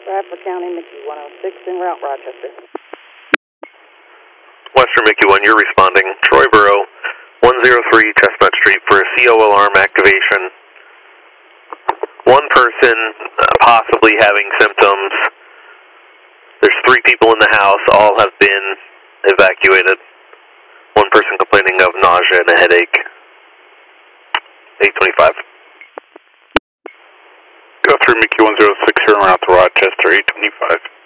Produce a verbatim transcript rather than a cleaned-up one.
Bradford County, Mickey one oh six, en route Rochester. Western Mickey one, you're responding. Troy Borough, one oh three Chestnut Street for a C O alarm activation. One person uh, possibly having symptoms. There's three people in the house. All have been evacuated. One person complaining of nausea and a headache. eight twenty-five. Go through Mickey one oh six here and out to Rochester, eight twenty-five.